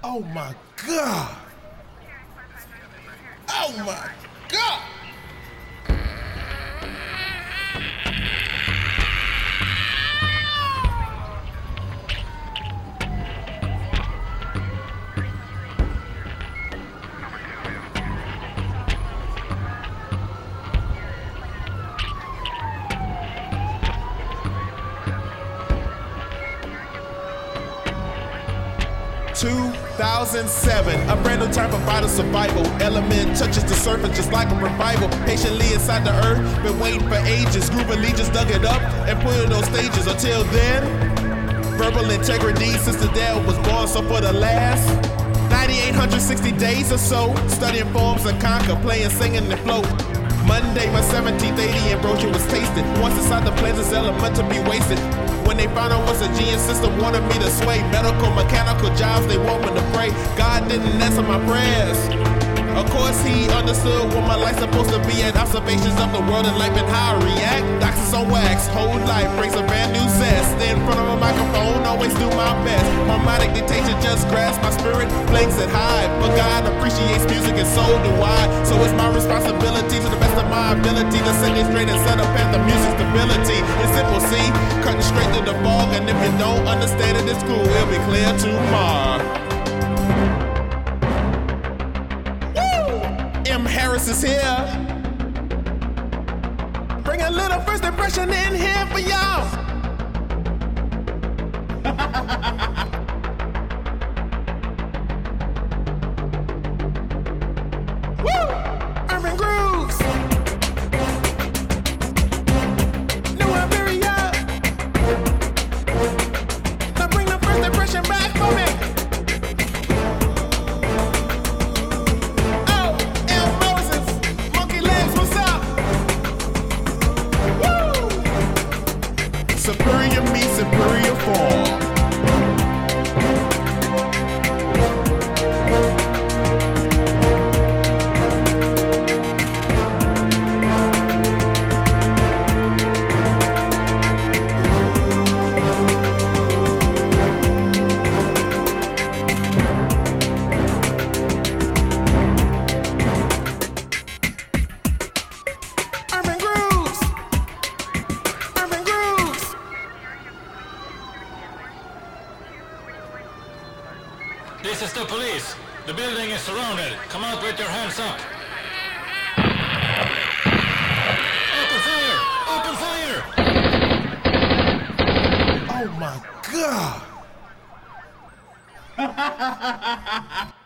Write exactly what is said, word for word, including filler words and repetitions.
Oh my God. Oh my God. two thousand seven, a brand new type of vital survival element touches the surface just like a revival. Patiently inside the earth, been waiting for ages. Group of legions dug it up and put it on stages. Until then, verbal integrity since the dad was born. So for the last nine thousand eight hundred sixty days or so, studying forms and conquer, playing, singing, and float. Monday, my seventeenth A D ambrosia was tasted. Once inside the plans, it's element to be wasted. When they found out what's a G N system, wanted me to sway. Medical, mechanical jobs, they want me to pray. God didn't answer my prayers. Of course, he understood what my life's supposed to be at. Observations of the world and life and how I react. Doctors on wax, whole life brings a brand new zest. Stay in front of a microphone, always do my best. Harmonic dictation just grasps my spirit, blinks it high. But God appreciates music and so do I. So it's my responsibility to the best of my ability to set it straight and set a path of music stability. It's simple, see, cutting straight through the fog. And if you don't understand it, it's cool, it'll be clear tomorrow. M. Harris is here. Bring a little first impression in here for y'all. Woo! Urban Grooves. New Iberia. Now bring the first impression back for me. Superior meets superior form. This is the police. The building is surrounded. Come out with your hands up. Open fire! Open fire! Oh my God!